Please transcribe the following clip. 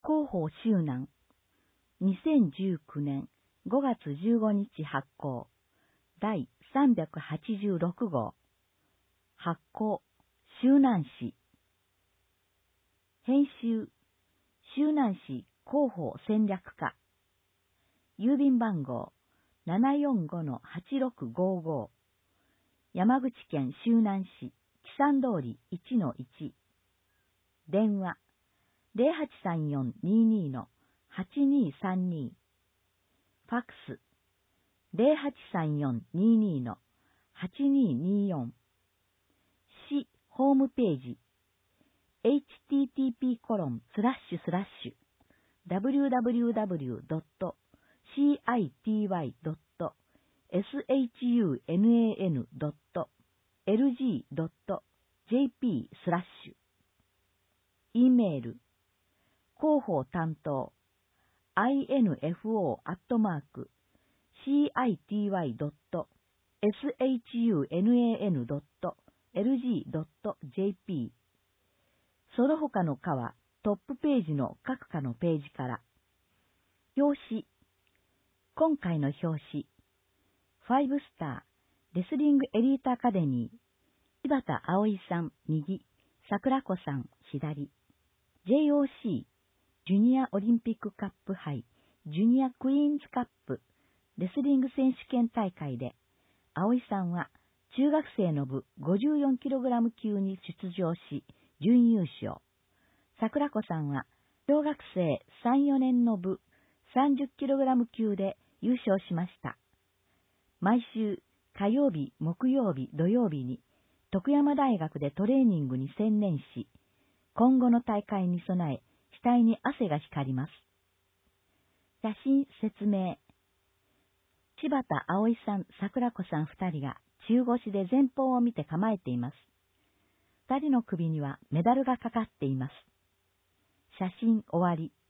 広報周南、2019年5月15日発行、第386号、発行、周南市。編集、周南市広報戦略課。郵便番号 745-8655。山口県周南市、木山通り 1-1。電話 0834-22-8232。ファックス 0834-22-8224。市ホームページ http://www.city.shunnan.lg.jp/。E メール広報担当 info@city.shunnan.lg.jp。 その他の課はトップページの各課のページから。表紙。今回の表紙。5スターレスリングエリートアカデミー。柴田葵さん右、桜子さん左。JOC ジュニアオリンピックカップ杯ジュニアクイーンズカップレスリング選手権大会で、葵さんは中学生の部 54kg 級に出場し、準優勝。桜子さんは小学生3、4年の部 30kg 級で優勝しました。毎週火曜日、木曜日、土曜日に徳山大学でトレーニングに専念し、今後の大会に備え、額に汗が光ります。写真説明。柴田葵さん、桜子さん2人が中腰で前方を見て構えています。2人の首にはメダルがかかっています。写真終わり。